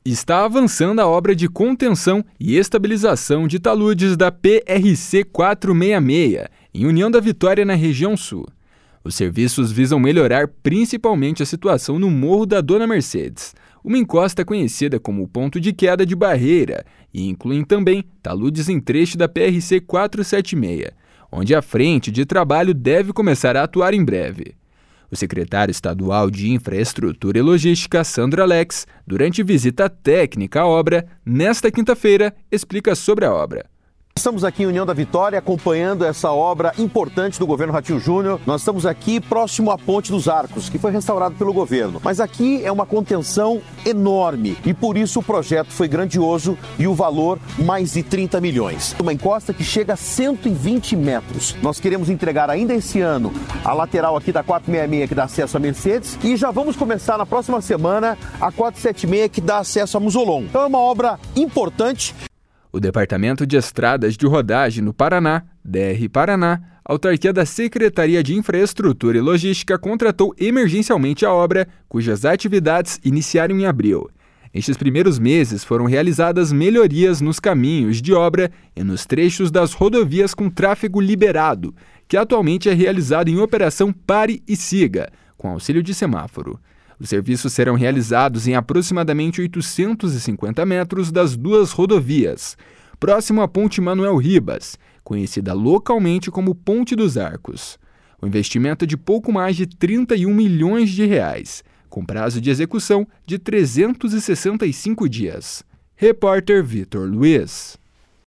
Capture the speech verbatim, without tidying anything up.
Está avançando a obra de contenção e estabilização de taludes da P R C quatrocentos e sessenta e seis, em União da Vitória, na região sul. Os serviços visam melhorar principalmente a situação no Morro da Dona Mercedes, uma encosta conhecida como ponto de queda de barreira, e incluem também taludes em trecho da P R C quatrocentos e setenta e seis, onde a frente de trabalho deve começar a atuar em breve. O secretário estadual de Infraestrutura e Logística, Sandro Alex, durante visita técnica à obra, nesta quinta-feira, explica sobre a obra. Estamos aqui em União da Vitória acompanhando essa obra importante do governo Ratinho Júnior. Nós estamos aqui próximo à Ponte dos Arcos, que foi restaurado pelo governo. Mas aqui é uma contenção enorme e por isso o projeto foi grandioso e o valor mais de trinta milhões. Uma encosta que chega a cento e vinte metros. Nós queremos entregar ainda esse ano a lateral aqui da quatrocentos e sessenta e seis que dá acesso a Mercedes e já vamos começar na próxima semana a quatrocentos e setenta e seis que dá acesso a Musolon. Então é uma obra importante. O Departamento de Estradas de Rodagem no Paraná, D R Paraná, autarquia da Secretaria de Infraestrutura e Logística, contratou emergencialmente a obra, cujas atividades iniciaram em abril. Nestes primeiros meses foram realizadas melhorias nos caminhos de obra e nos trechos das rodovias com tráfego liberado, que atualmente é realizado em operação Pare e Siga, com auxílio de semáforo. Os serviços serão realizados em aproximadamente oitocentos e cinquenta metros das duas rodovias, próximo à Ponte Manuel Ribas, conhecida localmente como Ponte dos Arcos. O investimento é de pouco mais de trinta e um milhões de reais, com prazo de execução de trezentos e sessenta e cinco dias. Repórter Vitor Luiz.